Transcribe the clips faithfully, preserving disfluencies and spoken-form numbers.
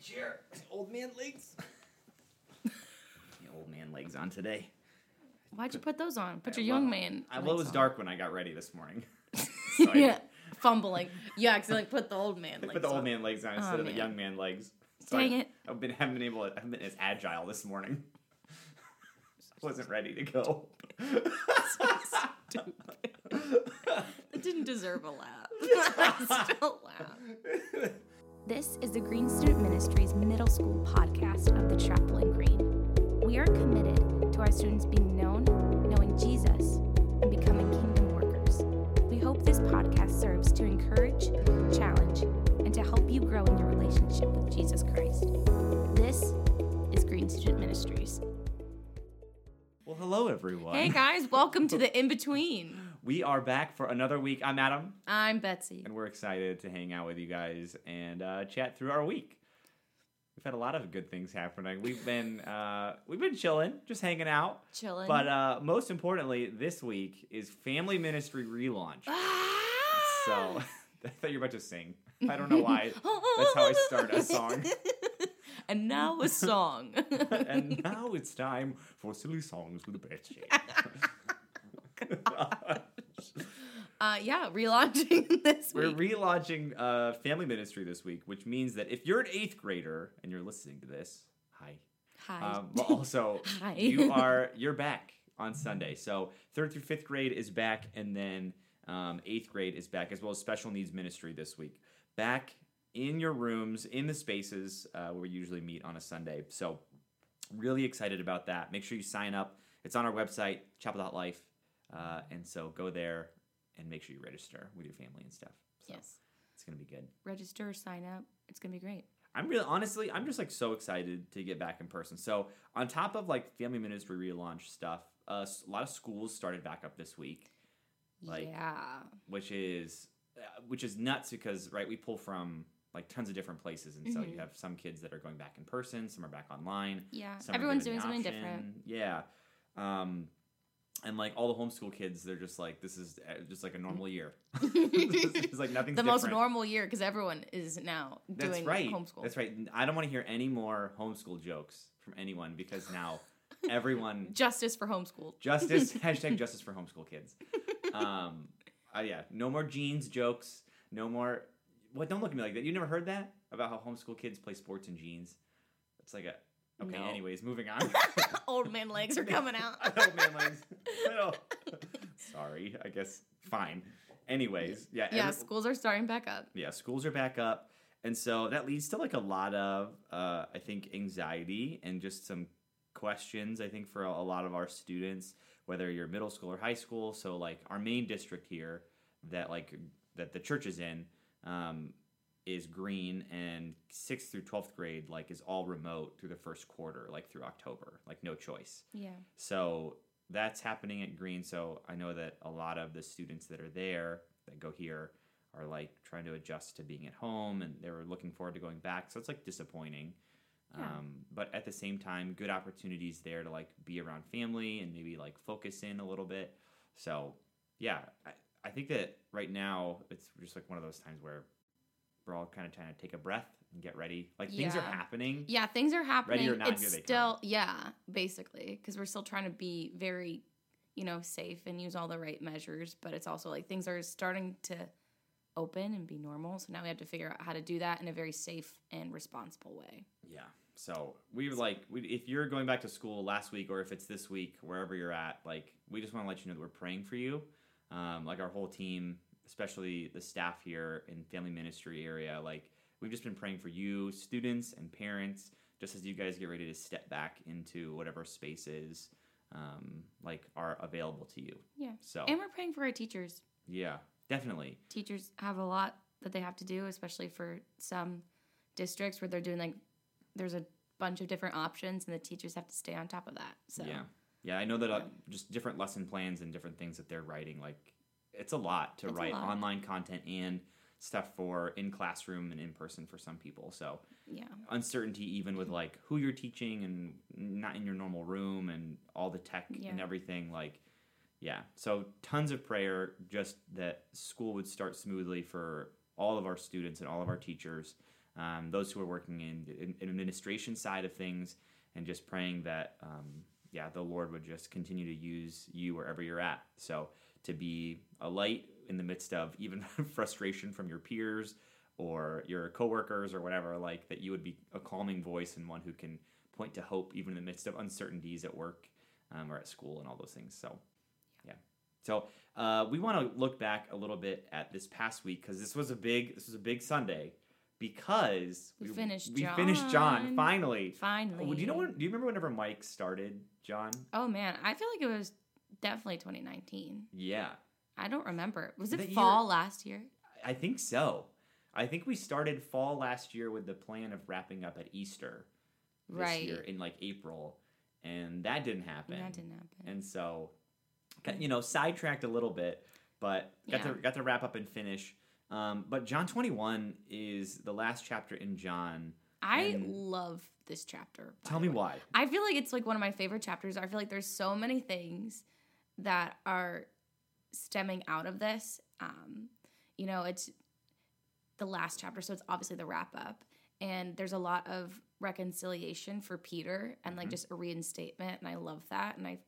chair. Old man legs. The old man legs on today. Why'd you put those on? Put I your young love- man. I, well, it was on. dark when I got ready this morning. So Yeah, fumbling. You accidentally put the old man I legs put the on. old man legs on instead Oh, of the man. young man legs. So Dang I, it. I've been haven't been able. To, I haven't been as agile this morning. Wasn't ready to go. Stupid. That didn't deserve a laugh. I still laugh. This is the Green Student Ministries Middle School podcast of the Chapel in Green. We are committed to our students being known, knowing Jesus, and becoming kingdom workers. We hope this podcast serves to encourage, challenge, and to help you grow in your relationship with Jesus Christ. This is Green Student Ministries. Well, hello everyone. Hey guys, welcome to the In-Between. We are back for another week. I'm Adam, I'm Betsy. and we're excited to hang out with you guys and uh, chat through our week. We've had a lot of good things happening. We've been uh, we've been chilling, just hanging out. Chilling. But uh, most importantly, this week is Family Ministry relaunch. So I thought you were about to sing. I don't know why. That's how I start a song. And now a song. And now it's time for Silly Songs with Betsy. Uh, yeah, relaunching this We're week. relaunching uh, Family Ministry this week, which means that if you're an eighth grader and you're listening to this, hi. Hi. Um, but also, Hi. you are you're back on Sunday. So third through fifth grade is back, and then um, eighth grade is back, as well as special needs ministry this week. Back in your rooms, in the spaces uh, where we usually meet on a Sunday. So really excited about that. Make sure you sign up. It's on our website, chapel dot life. Uh, and so go there and make sure you register with your family and stuff. So Yes. it's going to be good. Register, sign up. It's going to be great. I'm really, honestly, I'm just like so excited to get back in person. So on top of like family ministry relaunch stuff, uh, a lot of schools started back up this week, Like- yeah. which is uh, which is nuts because right we pull from like tons of different places, and so Mhm. you have some kids that are going back in person, some are back online. Yeah. Some are Everyone's given doing the something option. different. Yeah. Um, and like all the homeschool kids, they're just like, this is uh, just like a normal year. It's like nothing's The most different. normal year because everyone is now That's doing right. homeschool. That's right. I don't want to hear any more homeschool jokes from anyone because now everyone Justice for homeschool. justice hashtag justice for homeschool kids. Um, uh, yeah, no more jeans jokes. No more. What? Don't look at me like that. You never heard that about how homeschool kids play sports in jeans? It's like a. Okay. No. Anyways, moving on. Old man legs are coming out. Oh, man, legs. Oh. Sorry. I guess fine. Anyways, yeah. Yeah, every- schools are starting back up. yeah, schools are back up. And so that leads to like a lot of, uh, I think, anxiety and just some questions, I think, for a, a lot of our students, whether you're middle school or high school. So like our main district here that like that the church is in um, is green, and sixth through twelfth grade like is all remote through the first quarter, like through October, like no choice. Yeah. So that's happening at Green. So I know that a lot of the students that are there that go here are like trying to adjust to being at home, and they were looking forward to going back. So it's like disappointing. Yeah. Um, but at the same time, good opportunities there to like be around family and maybe like focus in a little bit. So yeah, I, I think that right now it's just like one of those times where we're all kind of trying to take a breath and get ready. Like things are Yeah. happening. Yeah, things are happening. Ready or not, it's here they still, come. yeah, basically, because we're still trying to be very, you know, safe and use all the right measures. But it's also like things are starting to open and be normal. So now we have to figure out how to do that in a very safe and responsible way. Yeah. So we were like, we, if you're going back to school last week, or if it's this week, wherever you're at, like we just want to let you know that we're praying for you. Um, like our whole team, especially the staff here in family ministry area, like we've just been praying for you, students and parents, just as you guys get ready to step back into whatever spaces um, like are available to you. Yeah. So And we're praying for our teachers. yeah, definitely. Teachers have a lot that they have to do, especially for some districts where they're doing like, there's a bunch of different options and the teachers have to stay on top of that. So Yeah. Yeah, I know that uh, just different lesson plans and different things that they're writing, like it's a lot to It's a write lot. online content and stuff for in classroom and in person for some people. So yeah. uncertainty even with like who you're teaching and not in your normal room and all the tech Yeah. and everything, like yeah. So tons of prayer just that school would start smoothly for all of our students and all of our teachers. um, those who are working in, in, in administration side of things, and just praying that, um, yeah, the Lord would just continue to use you wherever you're at. So to be a light in the midst of even frustration from your peers or your coworkers or whatever, like that you would be a calming voice and one who can point to hope even in the midst of uncertainties at work um, or at school and all those things. So, yeah. So uh, we want to look back a little bit at this past week because this was a big this was a big Sunday because we, we finished we John. finished John finally. Finally. Oh, do you know what? Do you remember whenever Mike started John? Oh man, I feel like it was definitely twenty nineteen. Yeah. I don't remember. Was it The fall year- last year? I think so. I think we started fall last year with the plan of wrapping up at Easter this Right. year in like April, and that didn't happen. That didn't happen. And so, got- you know, sidetracked a little bit, but got Yeah. to got to wrap up and finish. Um, but John twenty-one is the last chapter in John. I and love this chapter. by Tell the me way. why. I feel like it's like one of my favorite chapters. I feel like there's so many things that are stemming out of this. Um, you know, it's the last chapter, so it's obviously the wrap up. And there's a lot of reconciliation for Peter and like Mhm. just a reinstatement, and I love that. And I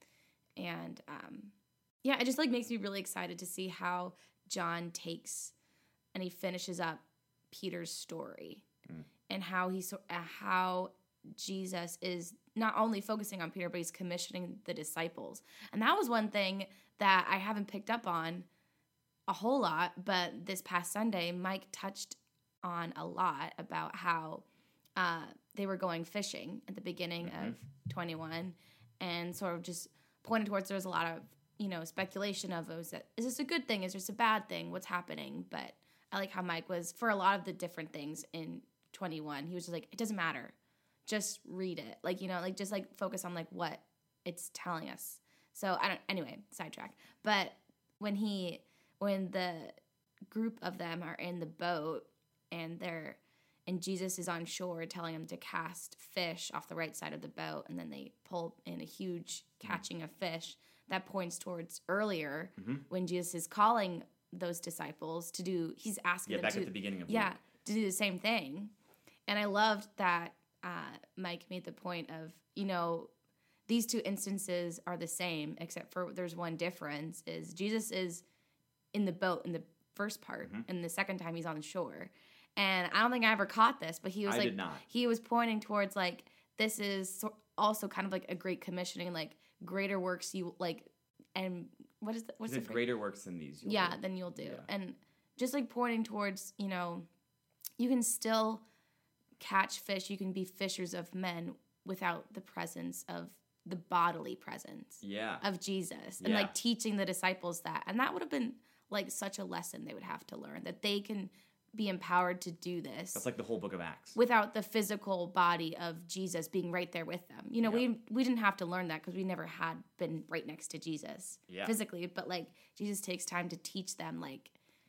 and um, yeah, it just like makes me really excited to see how John takes and he finishes up Peter's story Mm. and how he so uh, how Jesus is not only focusing on Peter, but he's commissioning the disciples. And that was one thing that I haven't picked up on a whole lot, but this past Sunday, Mike touched on a lot about how uh, they were going fishing at the beginning Mhm. of twenty-one, and sort of just pointed towards there was a lot of, you know, speculation of, oh, is, that, is this a good thing? Is this a bad thing? What's happening? But I like how Mike was, for a lot of the different things in twenty-one, he was just like, it doesn't matter. Just read it. Like, you know, like just like focus on like what it's telling us. So I don't, anyway, sidetrack. But when he, when the group of them are in the boat and they're, and Jesus is on shore telling them to cast fish off the right side of the boat, and then they pull in a huge catching of fish, that points towards earlier Mhm. when Jesus is calling those disciples to do, he's asking Yeah, them back to, at the beginning of yeah, Luke. to do the same thing. And I loved that uh, Mike made the point of, you know, these two instances are the same, except for there's one difference, is Jesus is in the boat in the first part, Mhm. and the second time he's on the shore. And I don't think I ever caught this, but he was I like, did not. he was pointing towards like, this is so- also kind of like a great commissioning, like greater works you like, and what is the, what's He the said phrase? greater works than these. You'll yeah, do. then you'll do. Yeah. And just like pointing towards, you know, you can still catch fish, you can be fishers of men without the presence of the bodily presence Yeah. of Jesus, and Yeah. like teaching the disciples that. And that would have been like such a lesson they would have to learn, that they can be empowered to do this That's like the whole book of Acts. without the physical body of Jesus being right there with them. You know, Yeah. we we didn't have to learn that because we never had been right next to Jesus Yeah. physically, but like Jesus takes time to teach them, like,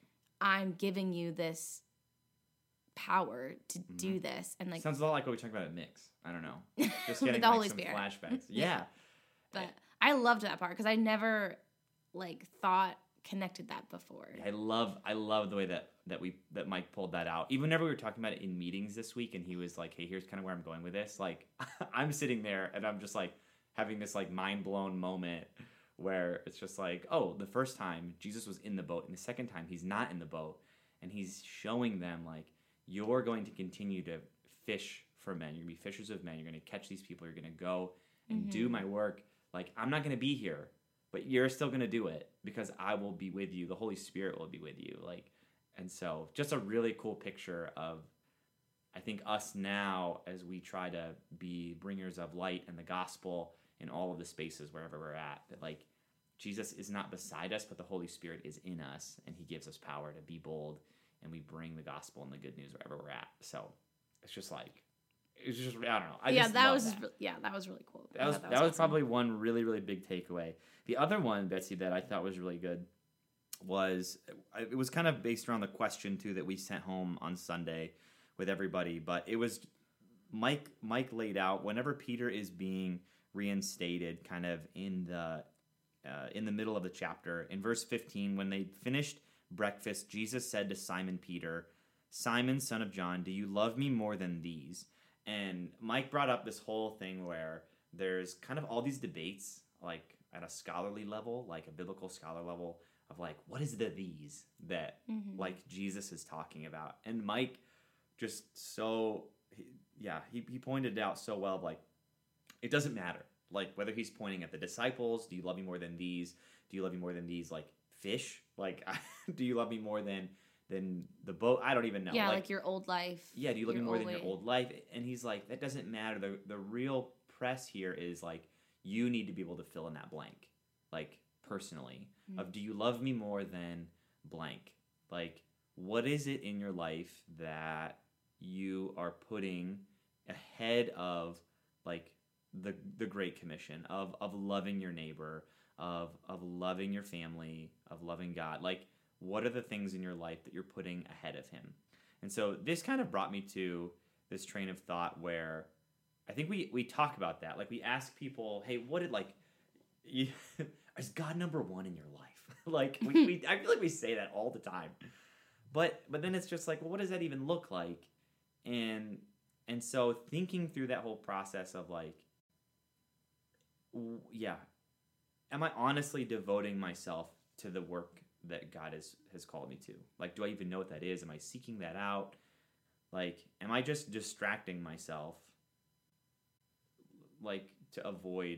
I'm giving you this power to do this, and like, Sounds a lot like what we talked about at Mix. I don't know. Just getting the like Holy some Spirit. flashbacks. Yeah. Yeah. But I loved that part because I never like thought connected that before. I love I love the way that that we that Mike pulled that out. Even whenever we were talking about it in meetings this week, and he was like, "Hey, here's kind of where I'm going with this." Like, I'm sitting there and I'm just like having this like mind blown moment where it's just like, oh, the first time Jesus was in the boat, and the second time he's not in the boat, and he's showing them like, you're going to continue to fish for men. You're gonna be fishers of men. You're gonna catch these people. You're gonna go and do my work. Like, I'm not gonna be here, but you're still going to do it because I will be with you. The Holy Spirit will be with you. Like, and so just a really cool picture of, I think, us now as we try to be bringers of light and the gospel in all of the spaces wherever we're at, that like Jesus is not beside us, but the Holy Spirit is in us, and he gives us power to be bold, and we bring the gospel and the good news wherever we're at. So it's just like, it's just, I don't know. I yeah, just that love was that. re- yeah, that was really cool. I That was thought that was, awesome. probably one really really big takeaway. The other one, Betsy, that I thought was really good was it was kind of based around the question too that we sent home on Sunday with everybody, but it was Mike Mike laid out whenever Peter is being reinstated, kind of in the uh, in the middle of the chapter in verse fifteen, when they finished breakfast, Jesus said to Simon Peter, Simon, son of John, do you love me more than these? And Mike brought up this whole thing where there's kind of all these debates, like at a scholarly level, like a biblical scholar level, of like, what is the these that mm-hmm. like Jesus is talking about? And Mike just so, he, yeah, he, he pointed it out so well, like, it doesn't matter. Like, whether he's pointing at the disciples, do you love me more than these? Do you love me more than these, like, fish? Like, do you love me more than than the boat? I don't even know. Yeah, like, like your old life. Yeah, do you love me more than way. your old life? And he's like, that doesn't matter. The the real press here is, like, you need to be able to fill in that blank, like, personally, mm-hmm. of do you love me more than blank? Like, what is it in your life that you are putting ahead of, like, the the Great Commission of of loving your neighbor, of of loving your family, of loving God? Like, what are the things in your life that you're putting ahead of him? And so this kind of brought me to this train of thought where I think we we talk about that. Like, we ask people, hey, what did, like, you, is God number one in your life? Like, we, we I feel like we say that all the time. But but then it's just like, well, what does that even look like? And and so thinking through that whole process of, like, yeah, am I honestly devoting myself to the work that God has, has called me to? Like, do I even know what that is? Am I seeking that out? Like, am I just distracting myself, like, to avoid,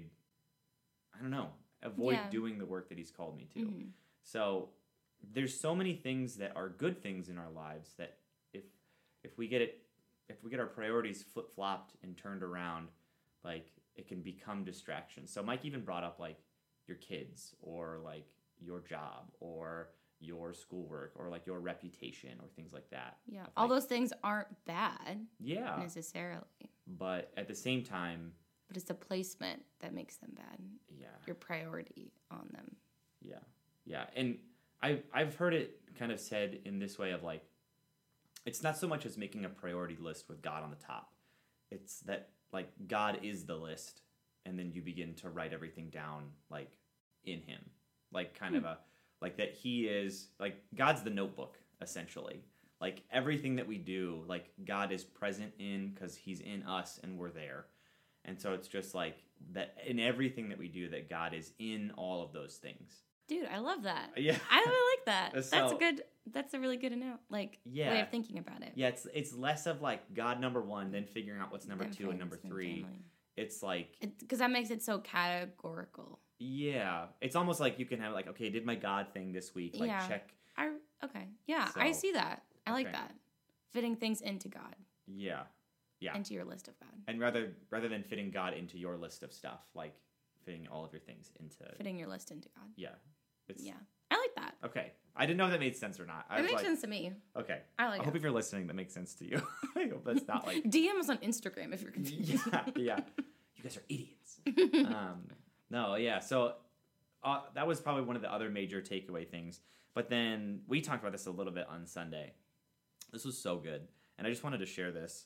I don't know, avoid yeah. doing the work that he's called me to? Mm-hmm. So there's so many things that are good things in our lives that if if we get it, if we get our priorities flip-flopped and turned around, like, it can become distractions. So Mike even brought up, like, your kids, or, like, your job, or your schoolwork, or, like, your reputation, or things like that. Yeah, all like, those things aren't bad. Yeah. Necessarily. But at the same time... But it's the placement that makes them bad. Yeah. Your priority on them. Yeah. Yeah. And I've, I've heard it kind of said in this way of, like, it's not so much as making a priority list with God on the top. It's that, like, God is the list, and then you begin to write everything down, like, in him. Like, kind hmm. of a, like, that he is, like, God's the notebook, essentially. Like, everything that we do, like, God is present in, because he's in us, and we're there. And so it's just, like, that in everything that we do, that God is in all of those things. Dude, I love that. Yeah. I really like that. So, that's a good, that's a really good enough, like, yeah. way of thinking about it. Yeah, it's it's less of, like, God number one, then figuring out what's number then two friends, and number three. Family. It's like... Because that makes it so categorical. Yeah. It's almost like you can have, like, okay, did my God thing this week? Like, yeah. check. I, okay. Yeah, so, I see that. I okay. like that. Fitting things into God. Yeah. Yeah. Into your list of God. And rather rather than fitting God into your list of stuff, like, fitting all of your things into... Fitting your list into God. Yeah. It's, yeah. I like that. Okay. I didn't know if that made sense or not. I it makes like, sense to me. Okay. I like I it. hope if you're listening, that makes sense to you. I hope that's not like... D M us on Instagram if you're confused. Yeah, yeah. You guys are idiots. um, no, yeah. So uh, that was probably one of the other major takeaway things. But then we talked about this a little bit on Sunday. This was so good. And I just wanted to share this.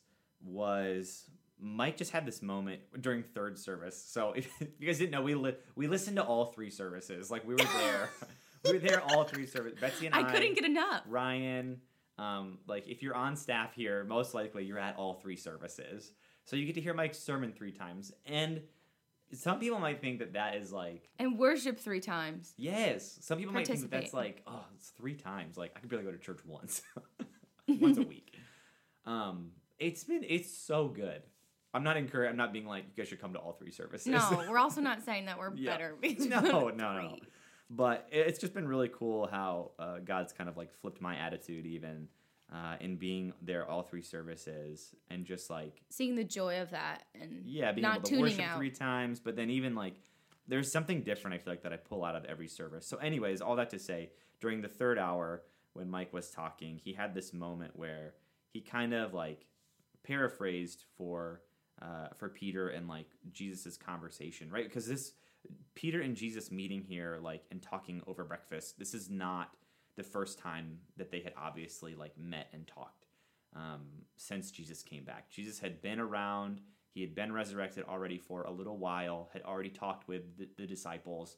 Was Mike just had this moment during third service. So if you guys didn't know, we li- we listened to all three services. Like, we were there. we were there all three services. Betsy and I. I couldn't get enough. Ryan. Um, like, if you're on staff here, most likely you're at all three services. So you get to hear Mike's sermon three times. And some people might think that that is like... And worship three times. Yes. Some people might think that that's like, oh, it's three times. Like, I could barely go to church once. Once a week. Um, it's been, it's so good. I'm not encouraged. I'm not being like, you guys should come to all three services. No, we're also not saying that we're yeah. better. no, no, no. But it's just been really cool how uh, God's kind of like flipped my attitude even uh, in being there all three services and just like... Seeing the joy of that and yeah, being not able to tuning worship out. three times, but then even like there's something different I feel like that I pull out of every service. So anyways, all that to say, during the third hour when Mike was talking, he had this moment where he kind of like paraphrased for uh, for Peter and like Jesus's conversation, right? Because this Peter and Jesus meeting here, like, and talking over breakfast, this is not the first time that they had obviously like met and talked um, since Jesus came back. Jesus had been around. He had been resurrected already for a little while, had already talked with the, the disciples.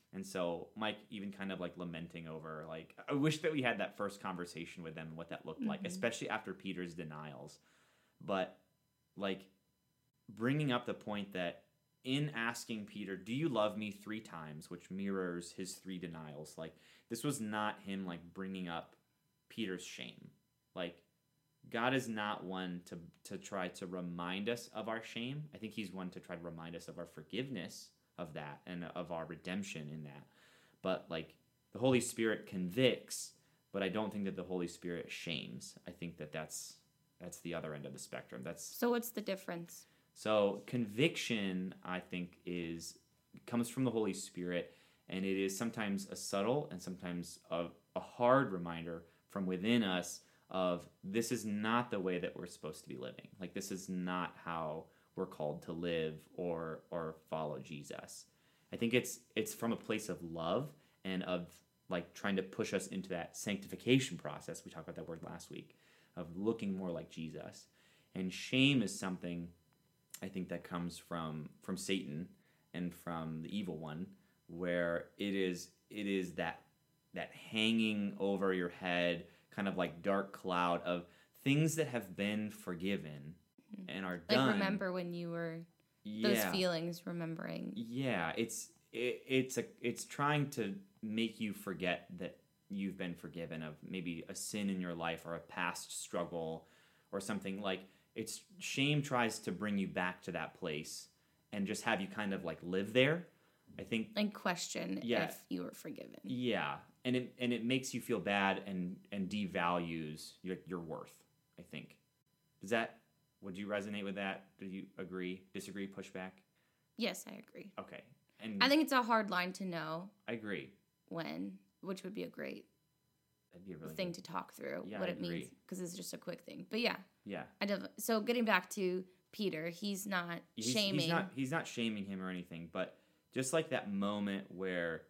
And so Mike even kind of like lamenting over, like, I wish that we had that first conversation with them and what that looked mm-hmm. like, especially after Peter's denials. But like bringing up the point that in asking Peter, do you love me three times, which mirrors his three denials, like this was not him like bringing up Peter's shame. Like God is not one to, to try to remind us of our shame. I think he's one to try to remind us of our forgiveness of that and of our redemption in that. But like the Holy Spirit convicts, but I don't think that the Holy Spirit shames. I think that that's that's the other end of the spectrum. That's So what's the difference? So conviction, I think, is comes from the Holy Spirit, and it is sometimes a subtle and sometimes a, a hard reminder from within us of this is not the way that we're supposed to be living. Like this is not how we're called to live or or follow Jesus. I think it's it's from a place of love and of like trying to push us into that sanctification process. We talked about that word last week, of looking more like Jesus. And shame is something I think that comes from from Satan and from the evil one, where it is it is that that hanging over your head kind of like dark cloud of things that have been forgiven and are done. Like remember when you were yeah. those feelings, remembering. Yeah, it's it, it's a it's trying to make you forget that you've been forgiven of maybe a sin in your life or a past struggle or something. Like it's shame tries to bring you back to that place and just have you kind of like live there. I think and question yeah, if you were forgiven. Yeah, and it and it makes you feel bad and and devalues your your worth. I think. Does that? Would you resonate with that? Do you agree, disagree, push back? Yes, I agree. Okay. And I think it's a hard line to know. I agree. When, which would be a great That'd be a really thing good. to talk through, Yeah, what I it agree. means, because it's just a quick thing. But yeah. Yeah. I def- so getting back to Peter, he's not He's, shaming. He's not, he's not shaming him or anything, but just like that moment where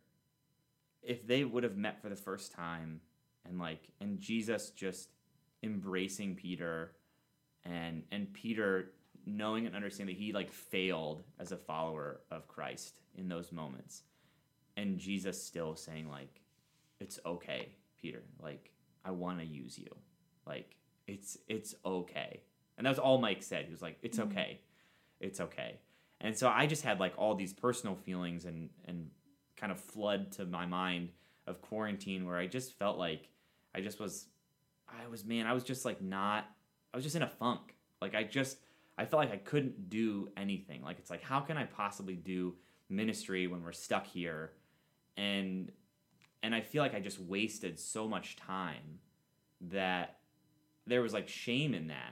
if they would have met for the first time and like, and Jesus just embracing Peter and and Peter knowing and understanding that he like failed as a follower of Christ in those moments, and Jesus still saying like, it's okay, Peter, like I want to use you, like it's it's okay. And that was all Mike said. He was like, it's mm-hmm. okay, it's okay. And so I just had like all these personal feelings and and kind of flood to my mind of quarantine, where I just felt like I just was I was man I was just like not I was just in a funk. Like I just, I felt like I couldn't do anything. Like it's like, how can I possibly do ministry when we're stuck here? And and I feel like I just wasted so much time that there was like shame in that.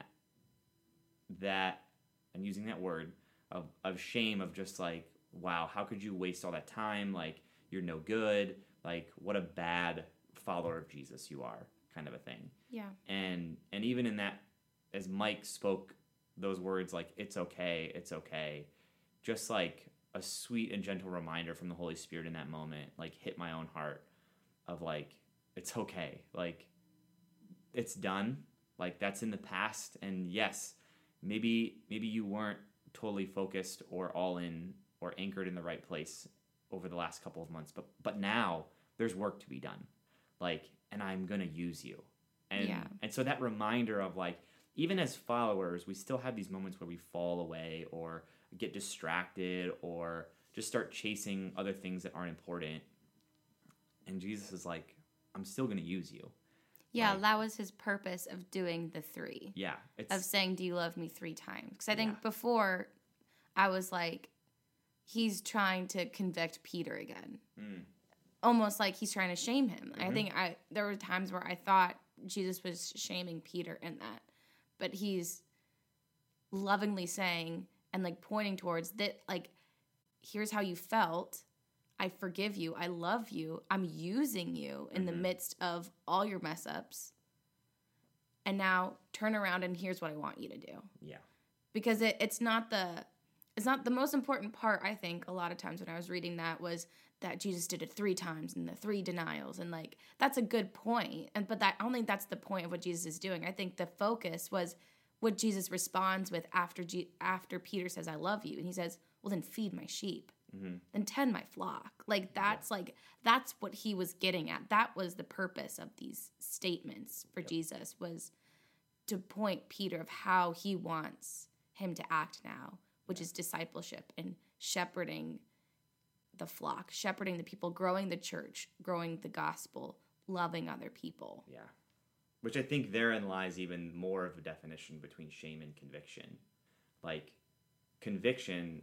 That, I'm using that word, of, of shame of just like, wow, how could you waste all that time? Like, you're no good. Like, what a bad follower of Jesus you are, kind of a thing. Yeah. And and even in that, as Mike spoke those words like, it's okay, it's okay, just like a sweet and gentle reminder from the Holy Spirit in that moment, like hit my own heart of like, it's okay, like it's done, like that's in the past. And yes, maybe maybe you weren't totally focused or all in or anchored in the right place over the last couple of months, but but now there's work to be done, like, and I'm gonna use you. And yeah. and so that reminder of like, even as followers, we still have these moments where we fall away or get distracted or just start chasing other things that aren't important. And Jesus is like, I'm still going to use you. Yeah, like, that was his purpose of doing the three. Yeah. It's, of saying, do you love me three times? Because I think yeah. before, I was like, he's trying to convict Peter again. Mm. Almost like he's trying to shame him. Mm-hmm. I think I there were times where I thought Jesus was shaming Peter in that. But he's lovingly saying and like pointing towards that, like, here's how you felt. I forgive you. I love you. I'm using you in mm-hmm. the midst of all your mess ups. And now turn around and here's what I want you to do. Yeah. Because it, it's not the it's not the most important part, I think, a lot of times when I was reading that was that Jesus did it three times and the three denials. And, like, that's a good point. And But that, I don't think that's the point of what Jesus is doing. I think the focus was what Jesus responds with after G, after Peter says, I love you. And he says, well, then feed my sheep. mm-hmm. then tend my flock. Like that's yeah. like that's what he was getting at. That was the purpose of these statements for yep. Jesus, was to point Peter of how he wants him to act now, which yeah. is discipleship and shepherding the flock, shepherding the people, growing the church, growing the gospel, loving other people. Yeah. Which I think therein lies even more of a definition between shame and conviction. Like, conviction,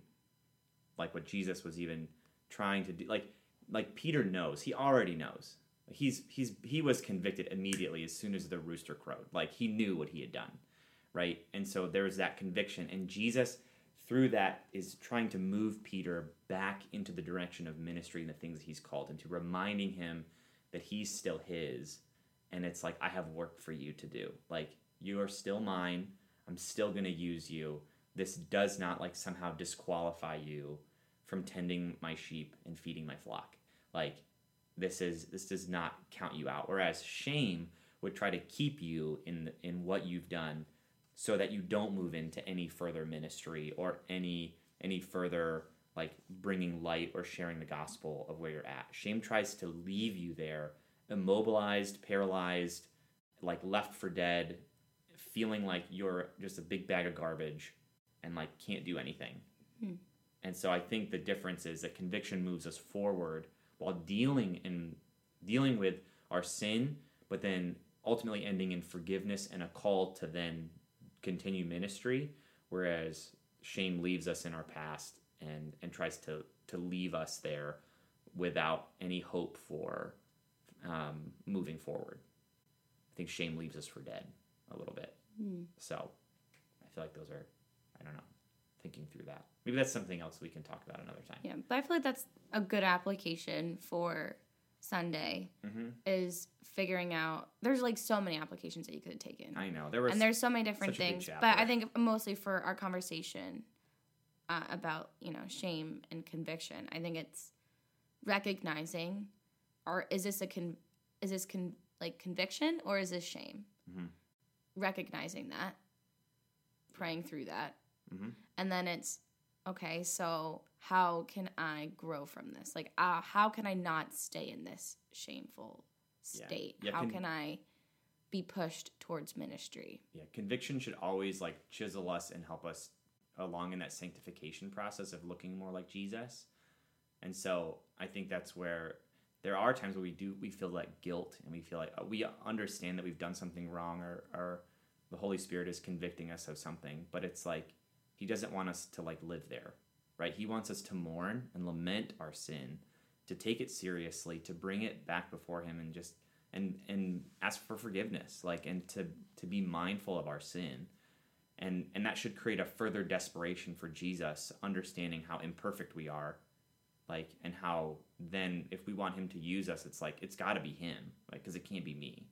like what Jesus was even trying to do, like, like Peter knows, he already knows. He's he's he was convicted immediately as soon as the rooster crowed. Like, he knew what he had done, right? And so there was that conviction, and Jesus, through that, is trying to move Peter back into the direction of ministry and the things he's called into, reminding him that he's still his. And it's like, I have work for you to do. Like, you are still mine. I'm still going to use you. This does not, like, somehow disqualify you from tending my sheep and feeding my flock. Like, this is this does not count you out. Whereas shame would try to keep you in in what you've done so that you don't move into any further ministry or any any further, like, bringing light or sharing the gospel of where you're at. Shame tries to leave you there, immobilized, paralyzed, like left for dead, feeling like you're just a big bag of garbage and like can't do anything. Hmm. And so I think the difference is that conviction moves us forward while dealing in dealing with our sin, but then ultimately ending in forgiveness and a call to then continue ministry, whereas shame leaves us in our past and and tries to to leave us there without any hope for Um, moving forward. I think shame leaves us for dead a little bit. Mm. So I feel like those are, I don't know, thinking through that. Maybe that's something else we can talk about another time. Yeah, but I feel like that's a good application for Sunday, mm-hmm. is figuring out, there's like so many applications that you could have taken. I know. There was and there's so many different things, but I think mostly for our conversation uh, about, you know, shame and conviction, I think it's recognizing, or is this a con, is this con, like conviction or is this shame? Mm-hmm. Recognizing that, praying through that, mm-hmm. and then it's, okay, so how can I grow from this? Like, uh, how can I not stay in this shameful state? Yeah. Yeah, how con- can I be pushed towards ministry? Yeah, conviction should always like chisel us and help us along in that sanctification process of looking more like Jesus. And so I think that's where there are times where we do we feel like guilt and we feel like uh, we understand that we've done something wrong, or, or the Holy Spirit is convicting us of something, but it's like he doesn't want us to like live there, right? He wants us to mourn and lament our sin, to take it seriously, to bring it back before him and just and and ask for forgiveness, like, and to to be mindful of our sin. And and that should create a further desperation for Jesus, understanding how imperfect we are. Like, and how then if we want him to use us, it's like, it's got to be him, like, because it can't be me.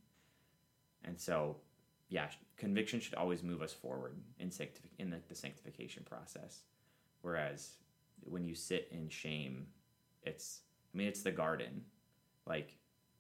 And so, yeah, conviction should always move us forward in sanctific- in the, the sanctification process. Whereas when you sit in shame, it's, I mean, it's the garden. Like,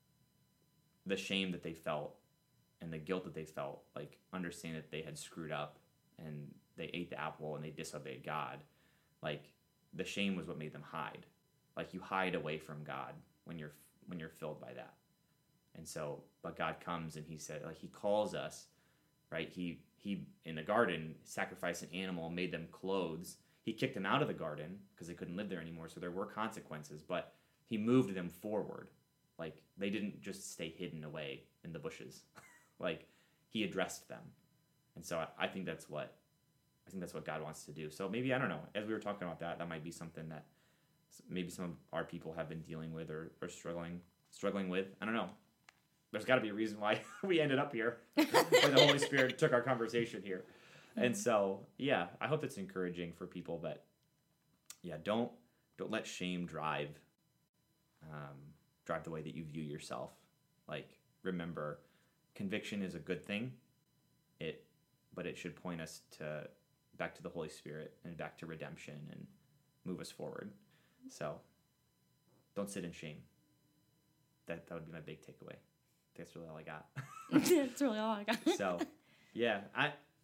the shame that they felt and the guilt that they felt, like, understand that they had screwed up and they ate the apple and they disobeyed God. Like, the shame was what made them hide. Like, you hide away from God when you're when you're filled by that. And so, but God comes and he said, like, he calls us, right? He, he in the garden, sacrificed an animal, made them clothes. He kicked them out of the garden because they couldn't live there anymore. So there were consequences, but he moved them forward. Like, they didn't just stay hidden away in the bushes. Like, he addressed them. And so I, I think that's what, I think that's what God wants to do. So maybe, I don't know, as we were talking about that, that might be something that maybe some of our people have been dealing with or, or struggling struggling with. I don't know. There's got to be a reason why we ended up here, where the Holy Spirit took our conversation here. And so, yeah, I hope that's encouraging for people. But yeah, don't don't let shame drive um, drive the way that you view yourself. Like, remember, conviction is a good thing. It, but it should point us to back to the Holy Spirit and back to redemption and move us forward. So, don't sit in shame. That that would be my big takeaway. That's really all I got. That's really all I got. So, yeah, I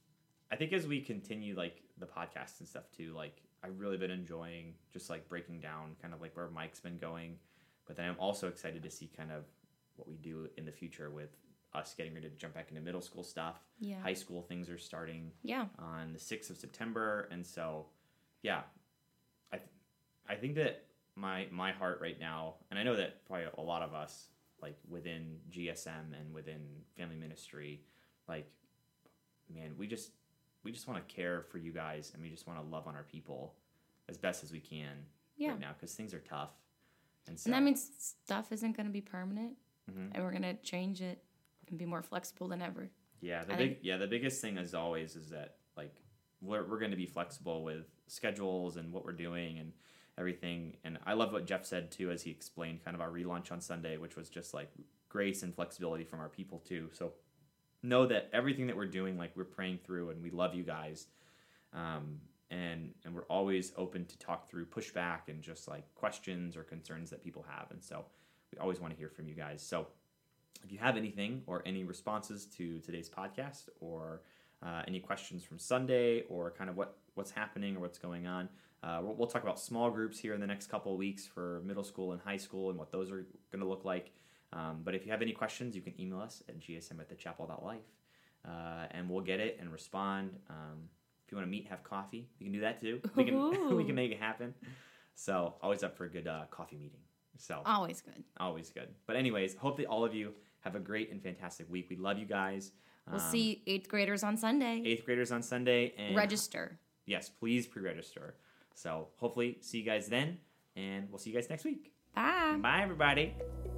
I think as we continue like the podcast and stuff too, like I've really been enjoying just like breaking down kind of like where Mike's been going, but then I'm also excited to see kind of what we do in the future with us getting ready to jump back into middle school stuff. Yeah. High school things are starting yeah. on the sixth of September. And so, yeah, I th- I think that my my heart right now, and I know that probably a lot of us, like within G S M and within family ministry, like, man, we just we just want to care for you guys, and we just want to love on our people as best as we can yeah. right now, because things are tough. And, so, and that means stuff isn't going to be permanent, mm-hmm. and we're going to change it and be more flexible than ever. Yeah, the I big think, yeah the biggest thing as always is that like we're we're going to be flexible with schedules and what we're doing and everything. And I love what Jeff said too, as he explained kind of our relaunch on Sunday, which was just like grace and flexibility from our people too. So know that everything that we're doing, like we're praying through, and we love you guys, um, and and we're always open to talk through pushback and just like questions or concerns that people have. And so we always want to hear from you guys. So if you have anything or any responses to today's podcast, or uh, any questions from Sunday, or kind of what, what's happening or what's going on, uh, we'll, we'll talk about small groups here in the next couple of weeks for middle school and high school and what those are going to look like. Um, but if you have any questions, you can email us at g s m at the chapel dot life, uh, and we'll get it and respond. Um, if you want to meet, have coffee, you can do that too. We can we can make it happen. So always up for a good uh, coffee meeting. So always good. Always good. But anyways, hope that all of you have a great and fantastic week. We love you guys. We'll um, see eighth graders on Sunday. Eighth graders on Sunday. And register. Yes, please pre-register. So hopefully see you guys then, and we'll see you guys next week. Bye. Bye, everybody.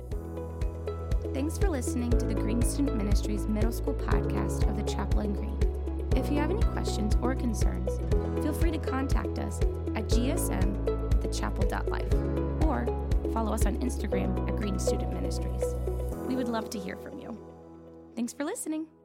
Thanks for listening to the Green Student Ministries Middle School podcast of the Chapel in Green. If you have any questions or concerns, feel free to contact us at g s m at the chapel dot life or follow us on Instagram at Green Student Ministries. We would love to hear from you. Thanks for listening.